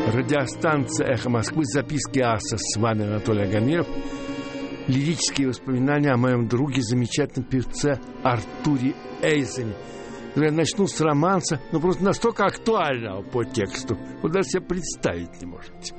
Радиостанция «Эхо Москвы», записки аса. С вами Анатолий Агамиров. Лирические воспоминания о моем друге, замечательном певце Артуре Эйзене. Я начну с романса, но просто настолько актуального по тексту, вы даже себе представить не можете.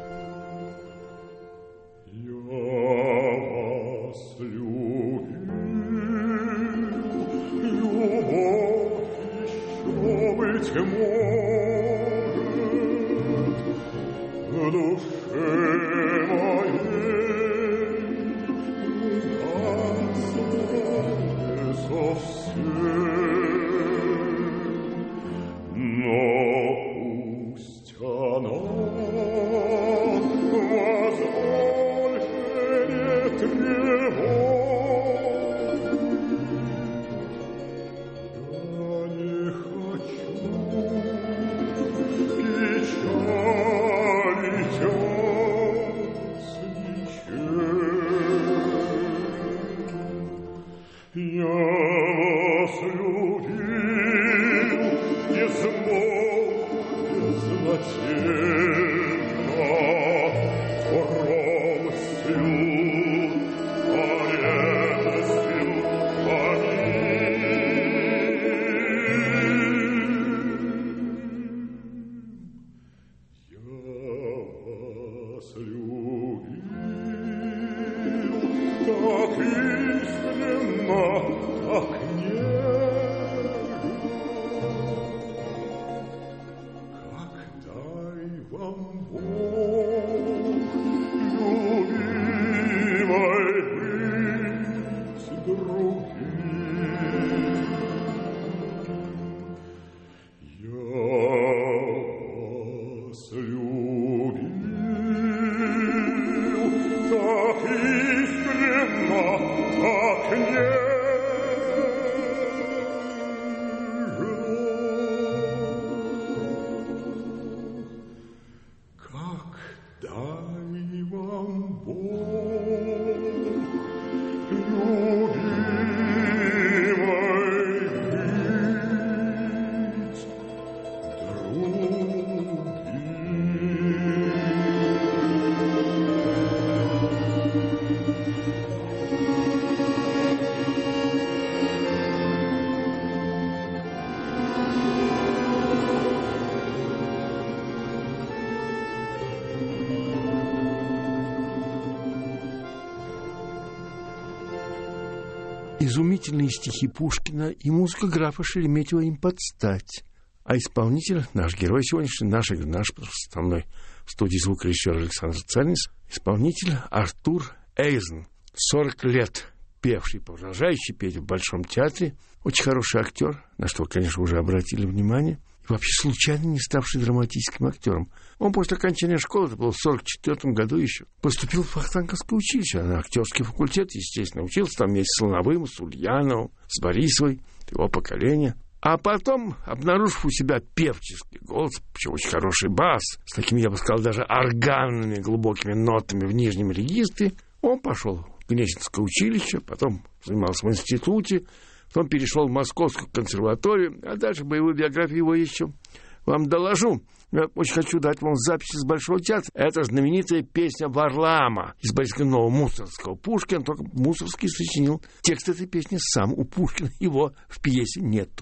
Изумительные стихи Пушкина и музыка графа Шереметьева им подстать. А исполнитель, наш герой сегодняшний, наш со мной в студии звукорежиссер Александр Царинец, исполнитель Артур Эйзен, 40 лет певший, продолжающий петь в Большом театре, очень хороший актер, на что, конечно, уже обратили внимание, и вообще случайно не ставший драматическим актером. Он после окончания школы, это было в 1944 году еще, поступил в Вахтанговское училище, на актерский факультет, естественно, учился там вместе с Луновым, с Ульяновым, с Борисовой, его поколение. А потом, обнаружив у себя певческий голос, причем очень хороший бас, с такими, я бы сказал, даже органными глубокими нотами в нижнем регистре, он пошел в Гнесинское училище, потом занимался в институте, потом перешел в Московскую консерваторию, а дальше боевую биографию его еще вам доложу. Я очень хочу дать вам запись из Большого театра. Это знаменитая песня Варлаама из Бориса Годунова Мусоргского. Пушкин, только Мусоргский сочинил текст этой песни сам. У Пушкина его в пьесе нету.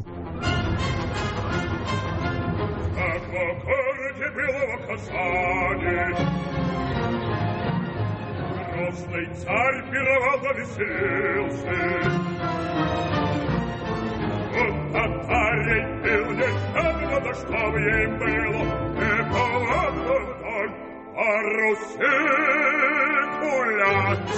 Как в городе было Казани, грозный царь пировал да веселился. Он татарей пил нещадно, да что бы ей было, не повадно вдоль по Руси гулять.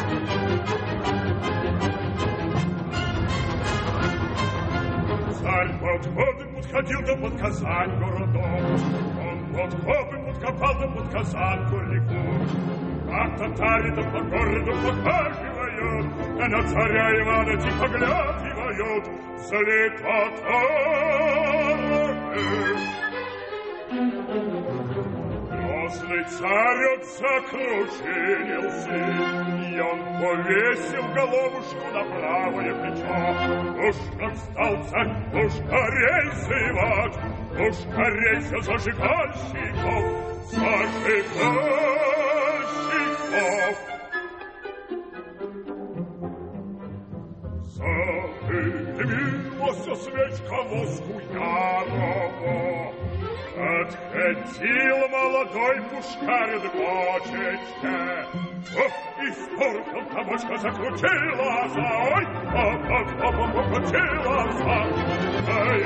Царь подходы подходил да под Казань городом, он подходы подкопал да под Казань реку. А татари да по городу похаживают, а на царя Ивана тихо глядывают, зли татары. Грозный царь закручинился, и он повесил головушку на правое плечо. Уж как стал царь, уж рельсы ивать, уж скорей за зажигальщиков, зажигальщиков. Задымилась свечка воску ярого, отходил молодой пушкарь к бочечке. И столком табачка закрутилась, ой, покрутилась, ай,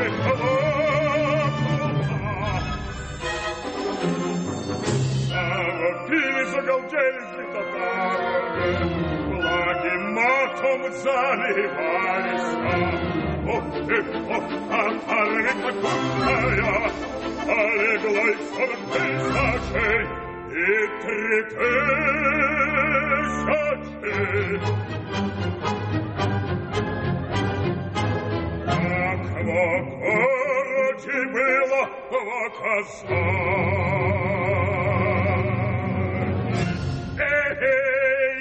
колокола. Завопили, загалдели татары, благим матом заливались. Ох ты, ох, татары такая, а легло их 40 тысячей и 3000. Как в городе было показать. Эй,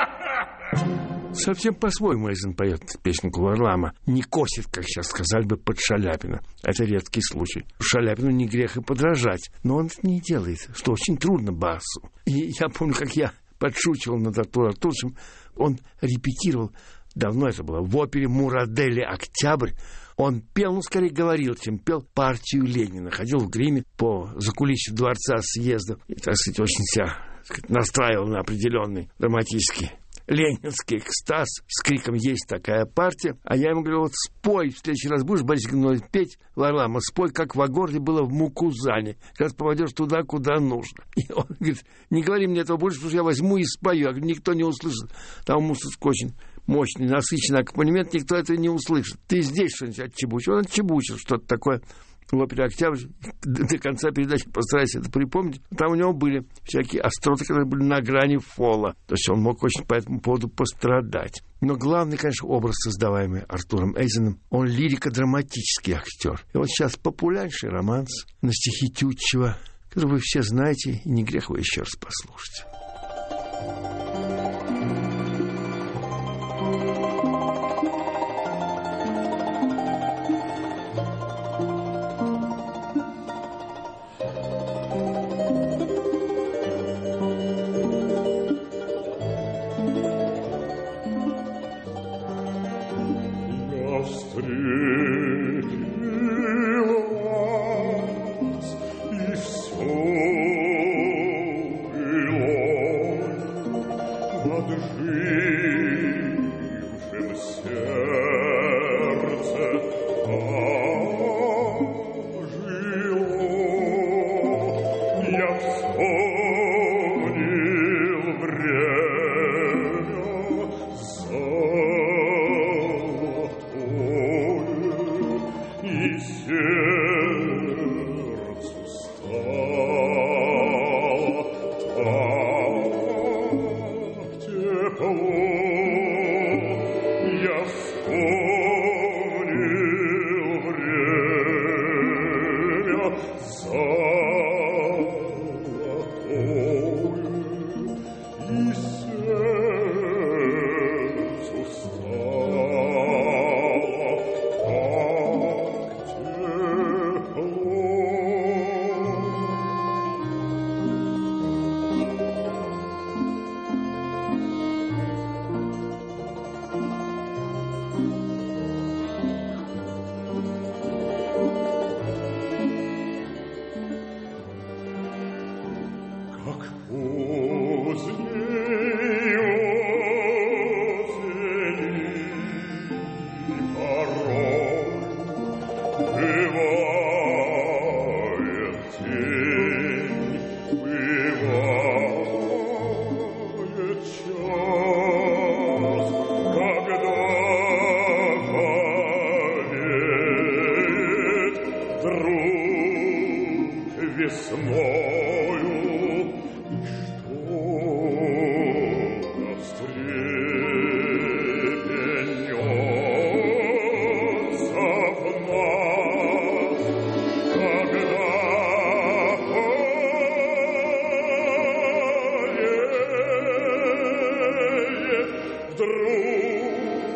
Совсем по-своему Эйзен поет песенку Варлама. Не косит, как сейчас сказали бы, под Шаляпина. Это редкий случай. Шаляпину не грех и подражать. Но он это не делает, что очень трудно басу. И я помню, как я подшучивал над Артуром Артуровичем. Он репетировал, давно это было, в опере «Мурадели. Октябрь». Он пел, ну, скорее говорил, чем пел партию Ленина. Ходил в гриме по закулисью дворца съезда. И, так сказать, очень себя настраивал на определенный драматический ленинский экстаз с криком «Есть такая партия!». А я ему говорю: вот спой, в следующий раз будешь, Борис Годунович, петь Варлама, спой, как в Агорде было в Мукузане, когда попадешь туда, куда нужно. И он говорит: не говори мне этого больше, потому что я возьму и спою. Я говорю: никто не услышит. Там музыка очень мощный, насыщенный аккомпанемент, никто этого не услышит. Ты здесь что-нибудь отчебучил. Он отчебучил что-то такое в опере «Октябрь». До конца передачи постарайся это припомнить. Там у него были всякие остроты, которые были на грани фола. То есть он мог очень по этому поводу пострадать. Но главный, конечно, образ, создаваемый Артуром Эйзеном, он лирико-драматический актер. И вот сейчас популярнейший романс на стихи Тютчева, который вы все знаете, и не грех его еще раз послушать.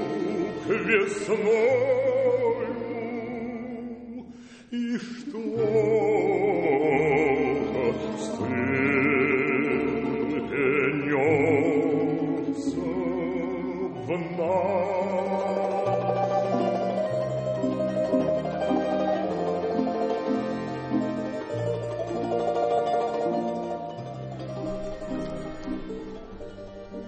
Весною, и что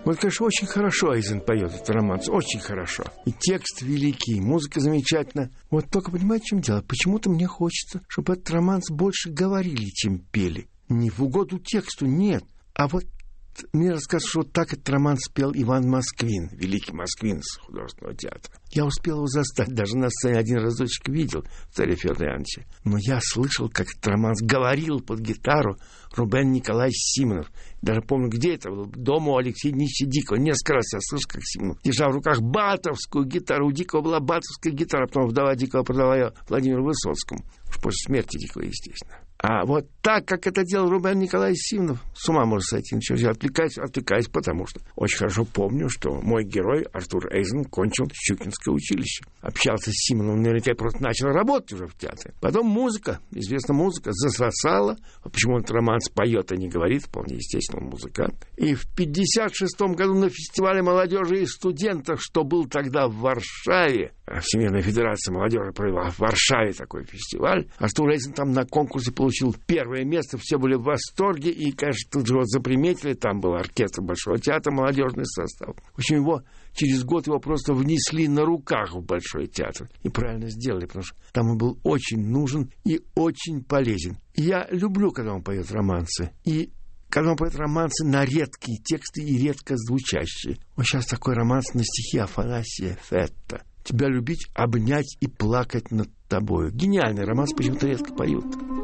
Вот, конечно, очень хорошо Эйзен поет этот романс, очень хорошо. И текст великий, и музыка замечательная. Вот только понимаете, в чем дело? Почему-то мне хочется, чтобы этот романс больше говорили, чем пели. Не в угоду тексту, нет. А вот мне рассказывают, что вот так этот роман спел Иван Москвин, великий москвин с художественного театра. Я успел его застать, даже на сцене один разочек видел в царе Федоре Ивановиче. Но я слышал, как этот роман говорил под гитару Рубен Николаевич Симонов. Даже помню, где это было. Дома у Алексея Дмитриевича Дикого. Несколько раз я слышал, как Симонов держал в руках батовскую гитару. У Дикого была батовская гитара, потом вдова Дикого продала ее Владимиру Высоцкому. Уж после смерти Дикого, естественно. А вот так, как это делал Рубен Николаевич Симонов, с ума можно сойти, ничего не отвлекаюсь, потому что очень хорошо помню, что мой герой Артур Эйзен кончил Щукинское училище. Общался с Симоновым, наверняка просто начал работать уже в театре. Потом музыка, известная музыка, засосала. Почему он этот романс поет, а не говорит, вполне естественно, он музыкант. И в 1956 году на фестивале молодежи и студентов, что был тогда в Варшаве, Всемирная федерация молодежи провела в Варшаве такой фестиваль, Артур Эйзен там на конкурсе получил первое место, все были в восторге, и, конечно, тут же вот заприметили, там был оркестр Большого театра, молодежный состав. В общем, через год его просто внесли на руках в Большой театр. И правильно сделали, потому что там он был очень нужен и очень полезен. И я люблю, когда он поет романсы. И когда он поет романсы на редкие тексты и редко звучащие. Вот сейчас такой романс на стихи Афанасия Фетта. «Тебя любить, обнять и плакать над тобою». Гениальный романс, почему-то редко поют.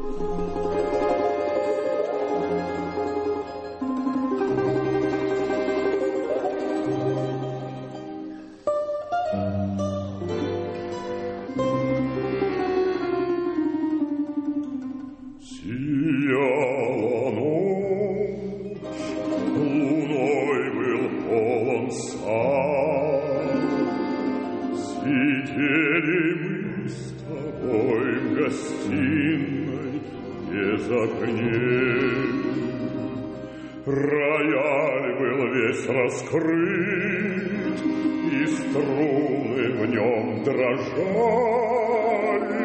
Рояль был весь раскрыт, и струны в нем дрожали,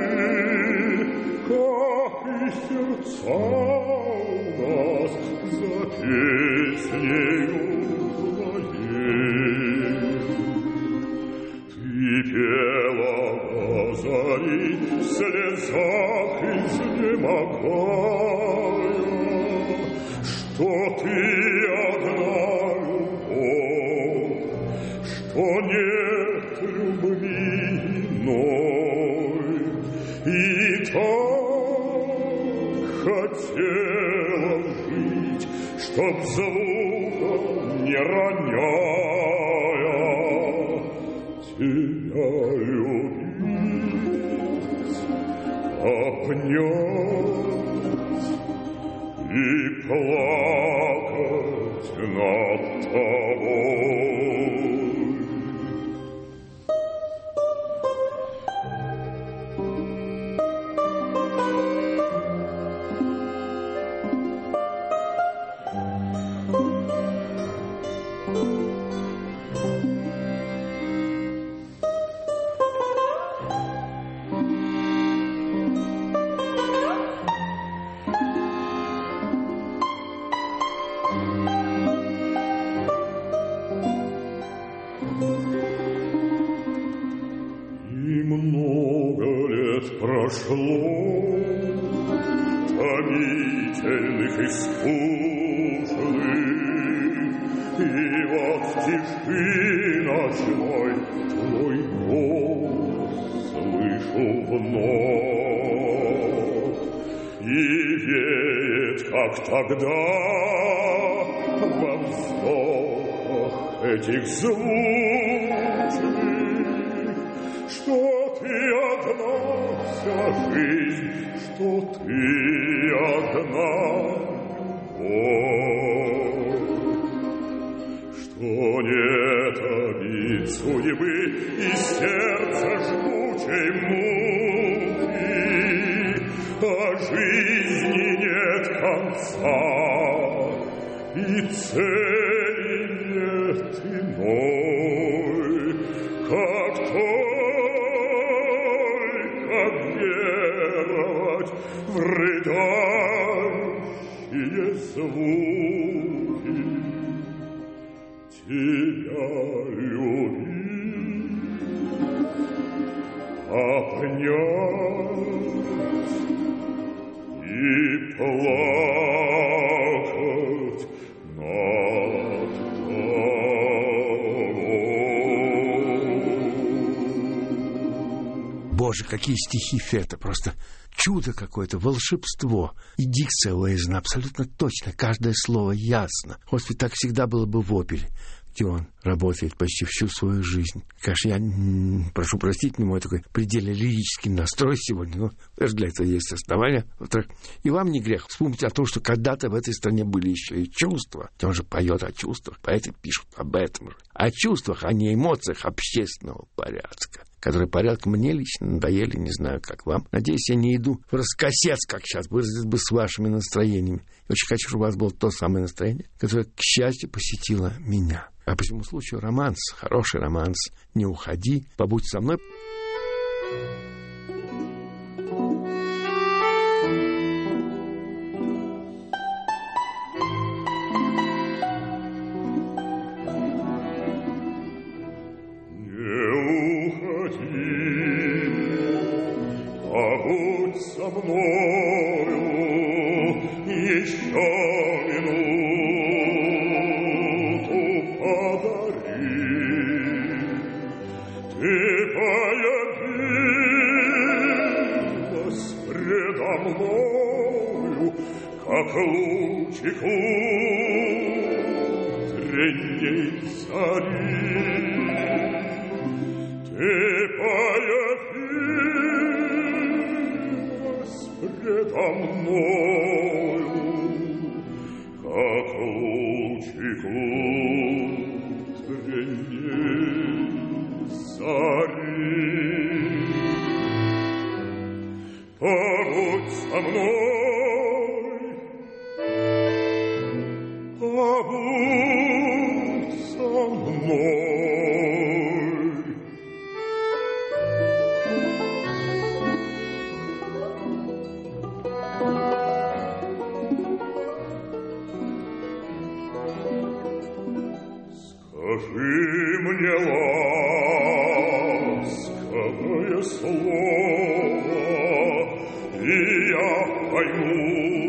как и сердца у нас за песнею твоей. Ты пела о зари в слезах изнемогая, что ты одна любовь, что нет любви иной, и так хотела жить, чтоб звуком не роняя тебя любить, обнять и плакать над тобой. Прошло томительных и скучных, и вот в тиши ночной твой голос слышу вновь, и веет, как тогда, во вздохах этих звучных, что ты одна вся жизнь, что ты одна любовь, что нет обид судьбы и сердца жгучей муки, а жизни нет конца и цели нет иной, как в рыдающие звуки тебя любить, обнять и плакать над тобой. Боже, какие стихи Фета, просто чудо какое-то, волшебство. И дикция Уэйзена абсолютно точно, каждое слово ясно. Господи, так всегда было бы в опере, где он работает почти всю свою жизнь. Конечно, я прошу простить мне мой такой предельно лирический настрой сегодня, но даже для этого есть основания. И вам не грех вспомнить о том, что когда-то в этой стране были еще и чувства. Он же поет о чувствах, поэты пишут об этом же. О чувствах, а не эмоциях общественного порядка, которые порядок мне лично надоели, не знаю, как вам. Надеюсь, я не иду в раскосец, как сейчас, выразить бы с вашими настроениями. Очень хочу, чтобы у вас было то самое настроение, которое, к счастью, посетило меня. А по всему случаю романс, хороший романс. Не уходи, побудь со мной. Побудь со мною еще минуту подари. Ты появилась предо мною, как лучик утренней зари. Ты появилась предо мною, как лучик утренней зари. Побудь со мной, побудь со мной. Скажи мне ласковое слово, и я пойму,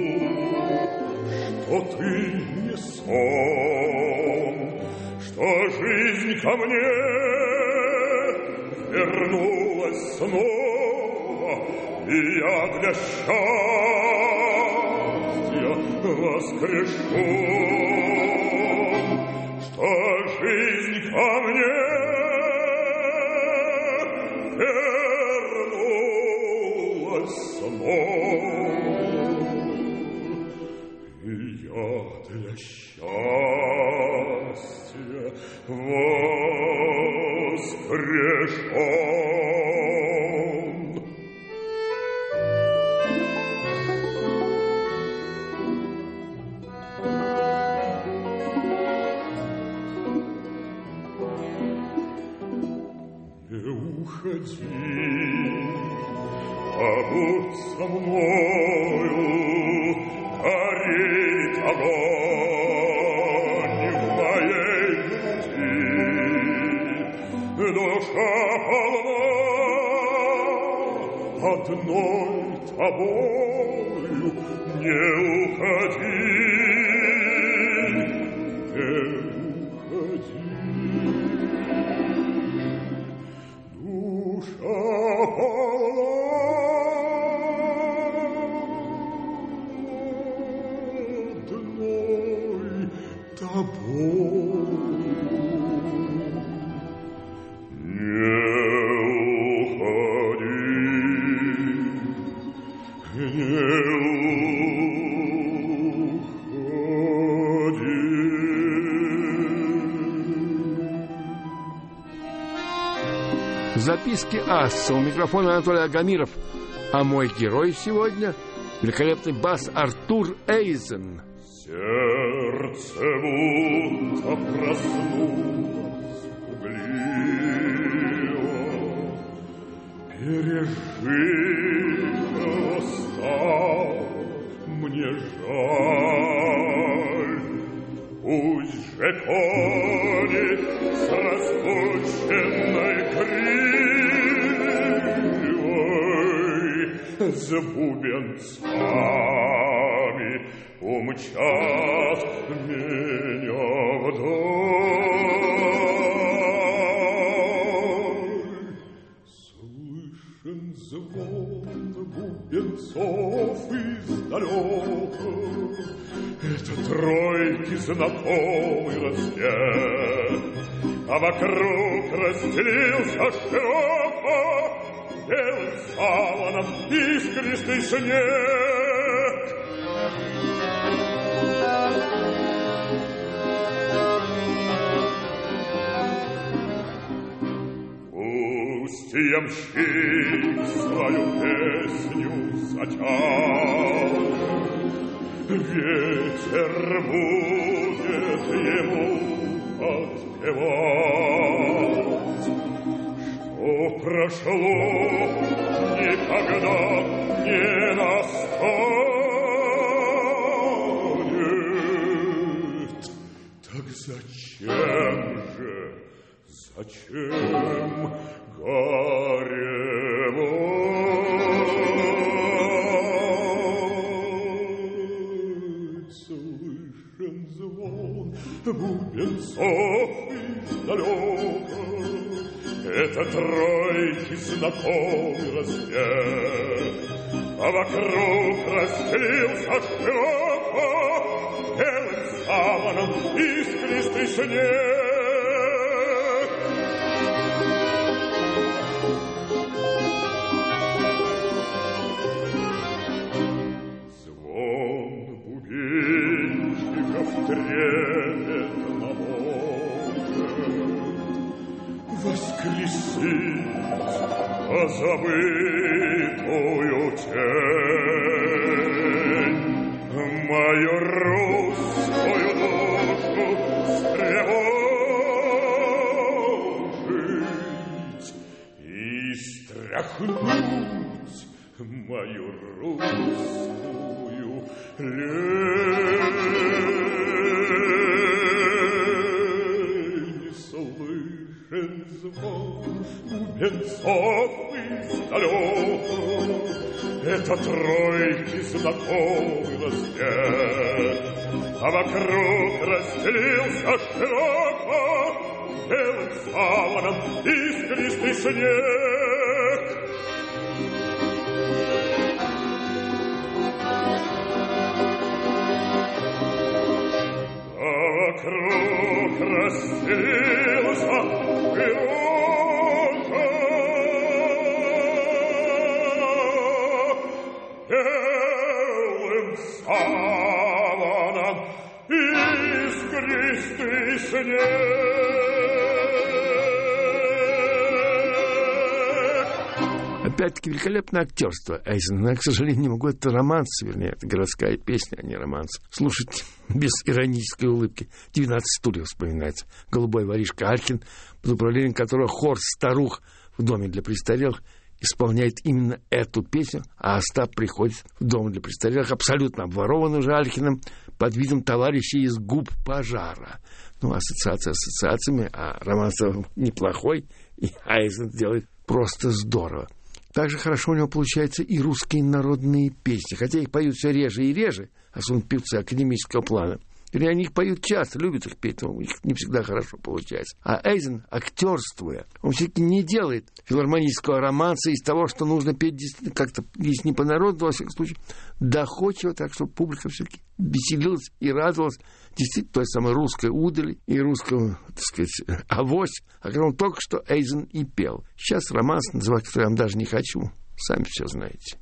что ты не сон, что жизнь ко мне вернулась снова, и я для счастья воскрешу. Что жизнь ко мне вернулась снова, и я для счастья воскрешен. Уходи, побудь со мною, горит огонь в моей груди, душа полна одной тобою. Не уходи, не уходи. Записки Асса. У микрофона Анатолий Агамиров. А мой герой сегодня — великолепный бас Артур Эйзен. Сердце будто проснулось пугливо, пережитого стало мне жаль. Пусть же кони с распущенной гривой с бубенцами умчат меня вдаль. Слышен звон бубенцов издалека, это тройки знакомый рассвет, а вокруг расстелился широко белым саваном искристый снег. Пусть ямщик свою песню затянет, ветер будет ему отпевать, что прошло, никогда не настанет. Так зачем горевать? Слышен звон бубенцов издалека, это тройки знакомый рассвет, а вокруг расстелился широко белым саваном искристый снег. Звон бубенчиков трепет на море, воскресить позабытую тень, мою русскую душу встревожить и стряхнуть мою русскую лень. Слышен звон бубенцов издалека, это тройки знакомый рассвет, а вокруг расстелился широко белым саваном искристый снег. А вокруг расстелился широко белым саваном искристый снег. Опять-таки великолепное актерство Эйзена. Но, к сожалению, не могу. Это романс, вернее, это городская песня, а не романс. Слушать без иронической улыбки. 12 стульев вспоминается. Голубой воришка Алькин, под управлением которого хор старух в доме для престарелых исполняет именно эту песню, а Остап приходит в дом для престарелых, абсолютно обворованный уже Алькиным, под видом товарища из губ пожара. Ну, ассоциация ассоциациями, а романс неплохой, и Эйзен делает просто здорово. Также хорошо у него получаются и русские народные песни, хотя их поют все реже и реже, особенно певцы академического плана. Или они их поют часто, любят их петь, но у них не всегда хорошо получается. А Эйзен, актерствуя, он все-таки не делает филармонического романса из того, что нужно петь действительно как-то, если не по-народному, во всяком случае, доходчиво, так что публика все-таки веселилась и радовалась действительно той самой русской удали и русского, так сказать, авось, о котором только что Эйзен и пел. Сейчас романс, называть который я вам даже не хочу, сами все знаете.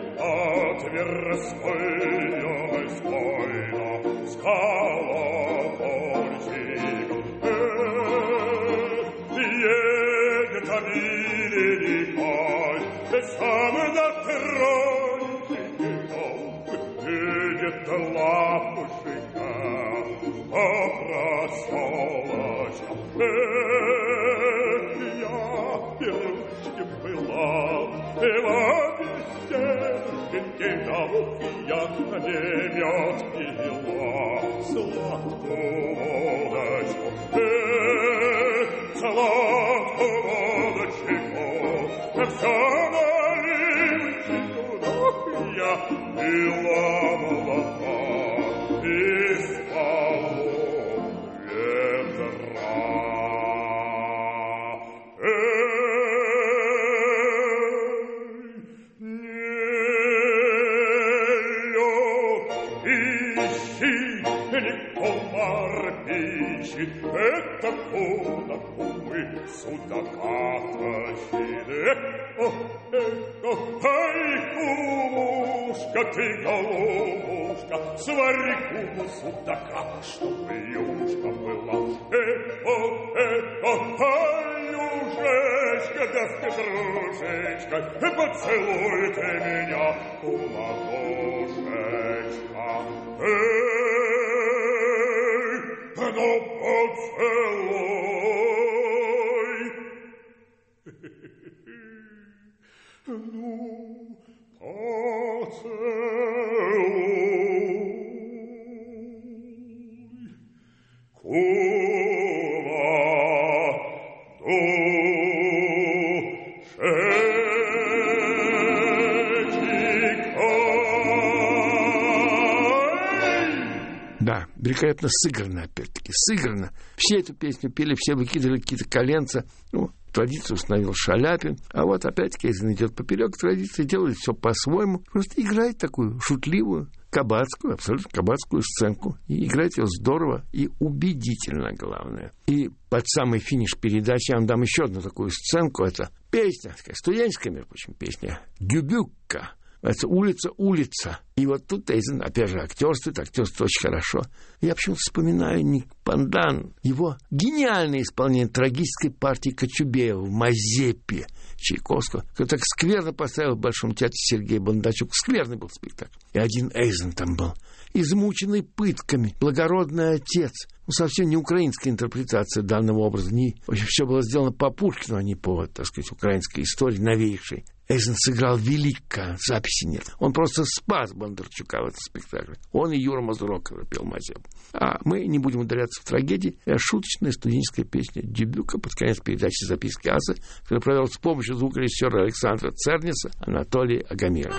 Скала медла мужика попросолочь. Я пирушкин была, пила беседки, я не мед пила, сладкую водочку, сладкую водочку, все наливочку, я пила молока из полу ведра. Это куда мы судака тащили. Ай, кумушка, ты голубушка, свари куму судака, чтобы юшка была. Ай, юшечка, да с петрушечкой, поцелуй ты меня, кумадушечка. Ну, поцелуй. Ну, поцелуй. Кума Да, великолепно сыграно, опять-таки, сыграно. Все эту песню пели, все выкидывали какие-то коленца. Ну, традицию установил Шаляпин. А вот опять-таки, если идет поперек традиции, делает все по-своему. Просто играет такую шутливую, кабацкую, абсолютно кабацкую сценку. И играет ее здорово и убедительно, главное. И под самый финиш передачи я вам дам еще одну такую сценку. Это песня, такая студенческая, между прочим, песня «Дюбюкка». Это улица. И вот тут Эйзен, опять же, актерствует очень хорошо. Я почему-то вспоминаю Ник Пандан, его гениальное исполнение трагической партии Кочубеева в «Мазепе» Чайковского, который так скверно поставил в Большом театре Сергей Бондачук. Скверный был спектакль. И один Эйзен там был, измученный пытками, благородный отец. Ну, совсем не украинская интерпретация данного образа. В общем, все было сделано по Пушкину, а не по, так сказать, украинской истории новейшей. Эйзен сыграл велико, записи нет. Он просто спас Бондарчука в этом спектакле. Он и Юра Мазурок, который пел «Мазепу». А мы не будем ударяться в трагедии. Это шуточная студенческая песня «Дюбюкка» под конец передачи «Записки Асы», которую провел с помощью звукорежиссера Александра Церниса Анатолий Агамиров.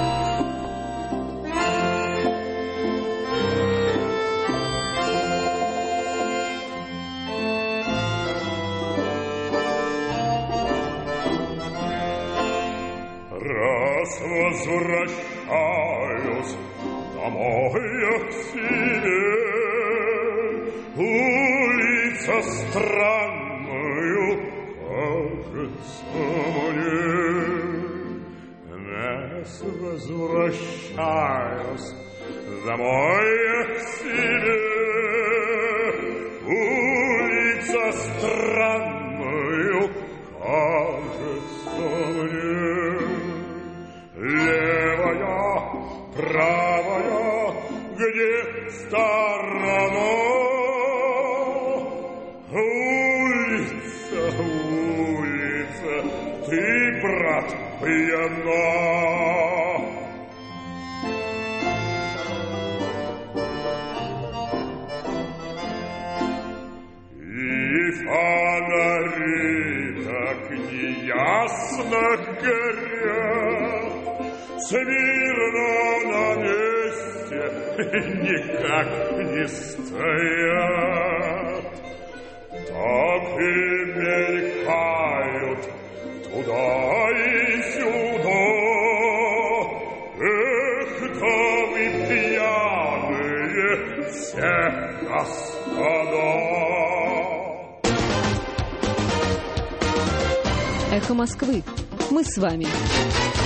Возвращаюсь домой я к себе. Улица странную кажется мне. Возвращаюсь домой я к себе. Улица странную кажется мне. Левая, правая, где сторона? Улица, ты, брат, пьяна. И фонари так неясно горят, смирно на месте никак не стоят. Так и мелькают туда и сюда. Эх, да вы пьяные все господа. Эхо Москвы. Мы с вами.